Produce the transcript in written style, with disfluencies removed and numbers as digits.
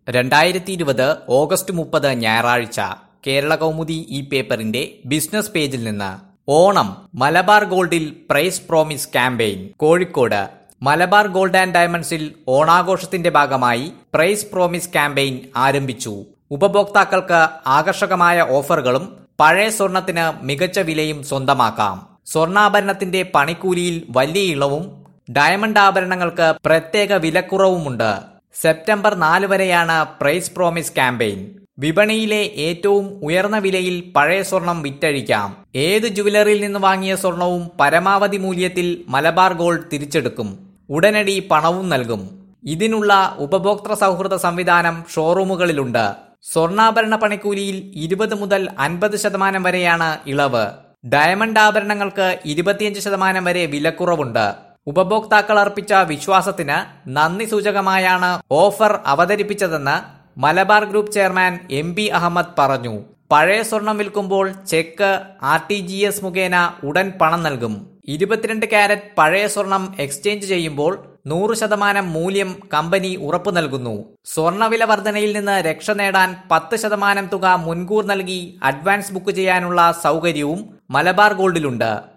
2020 August 30 ഞായറാഴ്ച കേരള കൗമുദി ഈ പേപ്പറിന്റെ ബിസിനസ് പേജിൽ നിന്ന് ഓണം മലബാർ ഗോൾഡിൽ prize promise campaign. Kozhikode Malabar gold and ഡയമണ്ട്സിൽ ഓണാഘോഷത്തിന്റെ ഭാഗമായി പ്രൈസ് പ്രോമിസ് ക്യാമ്പയിൻ ആരംഭിച്ചു. ഉപഭോക്താക്കൾക്ക് ആകർഷകമായ ഓഫറുകളും പഴയ സ്വർണത്തിന് മികച്ച വിലയും സ്വന്തമാക്കാം. സ്വർണ്ണാഭരണത്തിന്റെ പണിക്കൂലിയിൽ വലിയ ഇളവും ഡയമണ്ട് ആഭരണങ്ങൾക്ക് പ്രത്യേക വിലക്കുറവുമുണ്ട്. സെപ്റ്റംബർ 4 വരെയാണ് പ്രൈസ് പ്രോമിസ് ക്യാമ്പയിൻ. വിപണിയിലെ ഏറ്റവും ഉയർന്ന വിലയിൽ പഴയ സ്വർണം വിറ്റഴിക്കാം. ഏത് ജുവലറിയിൽ നിന്ന് വാങ്ങിയ സ്വർണവും പരമാവധി മൂല്യത്തിൽ മലബാർ ഗോൾഡ് തിരിച്ചെടുക്കും. ഉടനടി പണവും നൽകും. ഇതിനുള്ള ഉപഭോക്തൃ സൗഹൃദ സംവിധാനം ഷോറൂമുകളിലുണ്ട്. സ്വർണ്ണാഭരണ പണിക്കൂലിയിൽ 20 മുതൽ 50% വരെയാണ് ഇളവ്. ഡയമണ്ട് ആഭരണങ്ങൾക്ക് 25% വരെ വിലക്കുറവുണ്ട്. ഉപഭോക്താക്കൾ അർപ്പിച്ച വിശ്വാസത്തിന് നന്ദി സൂചകമായാണ് ഓഫർ അവതരിപ്പിച്ചതെന്ന് Malabar group chairman MB Ahmed പറഞ്ഞു. പഴയ സ്വർണം വിൽക്കുമ്പോൾ ചെക്ക് RTGS മുഖേന ഉടൻ പണം നൽകും. 22 കാരറ്റ് പഴയ സ്വർണം എക്സ്ചേഞ്ച് ചെയ്യുമ്പോൾ 100% മൂല്യം കമ്പനി ഉറപ്പു നൽകുന്നു. സ്വർണവില വർധനയിൽ നിന്ന് രക്ഷ നേടാൻ 10% തുക മുൻകൂർ നൽകി അഡ്വാൻസ് ബുക്ക് ചെയ്യാനുള്ള സൗകര്യവും മലബാർ ഗോൾഡിലുണ്ട്.